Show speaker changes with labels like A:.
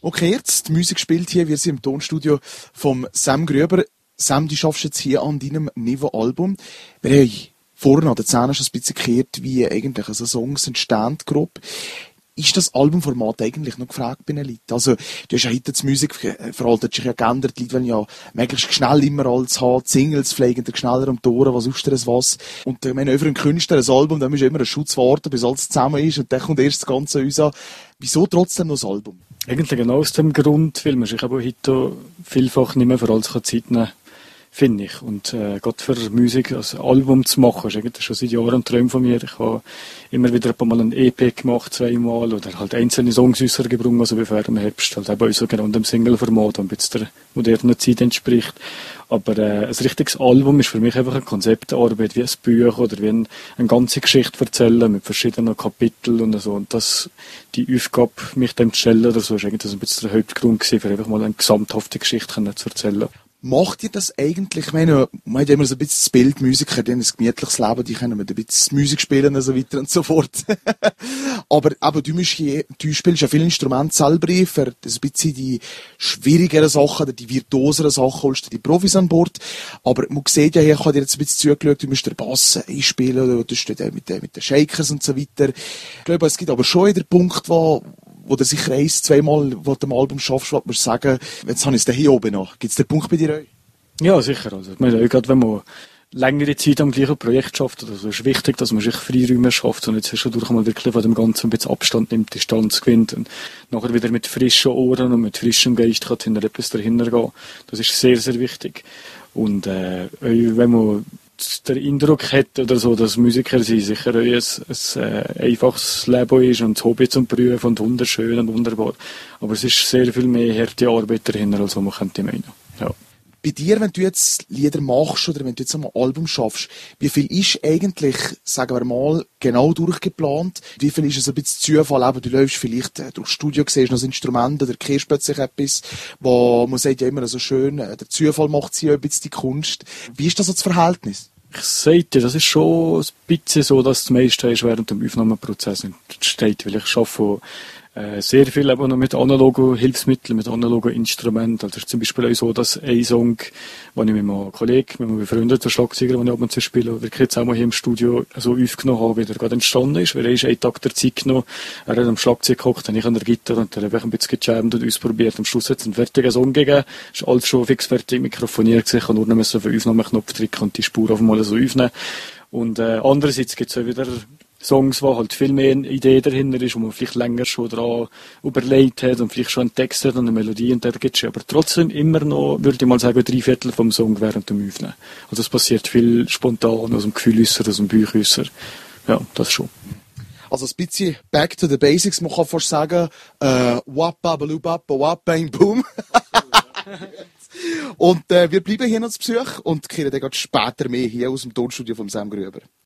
A: Okay, jetzt, die Musik spielt hier, wir sind im Tonstudio vom Sam Grüber. Sam, du schaffst jetzt hier an deinem Niveau-Album. Wir haben vorhin an der Szene schon ein bisschen gehört, wie eigentlich so Songs entstehen, grob. Ist das Albumformat eigentlich noch gefragt bei den Leuten? Also, du hast ja heute die Musik veraltet sich ja geändert. Die Leute wollen ja möglichst schnell immer alles haben. Die Singles fliegen dir schneller um die Ohren, was ist das was. Und ich meine, für einen Künstler ein Album, da musst du immer einen Schutz warten, bis alles zusammen ist. Und dann kommt erst das Ganze uns an. Wieso trotzdem noch das Album?
B: Eigentlich genau aus dem Grund, weil man sich aber heute vielfach nicht mehr für alles Zeit nehmen kann, finde ich. Und gerade für Musik als Album zu machen, ist eigentlich schon seit Jahren ein Traum von mir. Ich habe immer wieder ein paar Mal ein EP gemacht, zweimal, oder halt einzelne Songs rausgebracht, also bevor im Herbst, halt eben so genau im Single-Format, damit es der modernen Zeit entspricht. Aber ein richtiges Album ist für mich einfach eine Konzeptarbeit, wie ein Buch oder wie eine ganze Geschichte erzählen mit verschiedenen Kapiteln und so. Und das, die Aufgabe, mich dem zu stellen oder so, ist eigentlich ein bisschen der Hauptgrund gewesen, für einfach mal eine gesamthafte Geschichte zu erzählen.
A: Macht ihr das eigentlich? Ich meine, man hat immer so ein bisschen das Bild, Musiker, die haben ein gemütliches Leben, die können mit ein bisschen Musik spielen und so weiter und so fort. aber du spielst ja viele Instrumente selber ein, für das ein bisschen die schwierigeren Sachen oder die virtuoseren Sachen holst du die Profis an Bord. Aber man sieht ja, ich habe dir jetzt ein bisschen zugeschaut, du musst den Bass einspielen oder du stehst mit den Shakers und so weiter. Ich glaube, es gibt aber schon den Punkt, wo du sicher zweimal, wo du am Album schaffst, was du sagen, jetzt habe ich es hier oben noch. Gibt es den Punkt bei dir auch?
B: Ja, sicher. Also, ich meine, gerade wenn man längere Zeit am gleichen Projekt schafft, oder so, ist wichtig, dass man sich Freiräume schafft und jetzt zwischendurch mal wirklich von dem Ganzen ein bisschen Abstand nimmt, Distanz gewinnt und nachher wieder mit frischen Ohren und mit frischem Geist kann hinter etwas dahinter gehen. Das ist sehr, sehr wichtig. Und wenn man den Eindruck hat oder so, dass Musiker sein sicher ein einfaches Leben ist und das Hobby zum Prüfen und wunderschön und wunderbar. Aber es ist sehr viel mehr harte Arbeit dahinter, als man könnte meinen. Ja.
A: Bei dir, wenn du jetzt Lieder machst oder wenn du jetzt ein Album schaffst, wie viel ist eigentlich, sagen wir mal, genau durchgeplant? Wie viel ist es ein bisschen Zufall? Aber du läufst vielleicht durchs Studio, siehst noch das Instrument oder kehrst plötzlich etwas, wo man sagt ja immer so schön, der Zufall macht sie ja ein bisschen die Kunst. Wie ist das so das Verhältnis?
B: Ich sagte, das ist schon ein bisschen so, dass das meiste ist während dem Aufnahmeprozess entsteht, weil ich arbeite sehr viel aber noch mit analogen Hilfsmitteln, mit analogen Instrumenten. Also es ist zum Beispiel auch so, dass ein Song, den ich mit meinem Kollegen, mit meinem befreundeten Schlagzeuger, den ich ab und zu spiele, wirklich jetzt auch mal hier im Studio so aufgenommen habe, wie der gerade entstanden ist, weil er ist einen Tag der Zeit genommen, er hat am Schlagzeug gehockt, ich an der Gitarre und dann habe ich ein bisschen gejammt und ausprobiert. Am Schluss hat es einen fertigen Song gegeben, ist alles schon fix fertig mikrofoniert gewesen, ich habe nur noch auf den Aufnahmeknopf drücken und die Spur auf einmal so aufnehmen. Und andererseits gibt es auch wieder Songs, wo halt viel mehr eine Idee dahinter ist, wo man vielleicht länger schon daran überlegt hat und vielleicht schon einen Text hat und eine Melodie und der gibt es aber trotzdem immer noch, würde ich mal sagen, 3/4 vom Song während dem Aufnehmen. Also es passiert viel spontan, aus dem Gefühl äußern, aus dem Bauch äußern. Ja, das schon.
A: Also ein bisschen back to the basics, man kann fast sagen, wap, bang, boom. Und wir bleiben hier noch zu Besuch und kehren dann später mehr hier aus dem Tonstudio von Sam Grüber.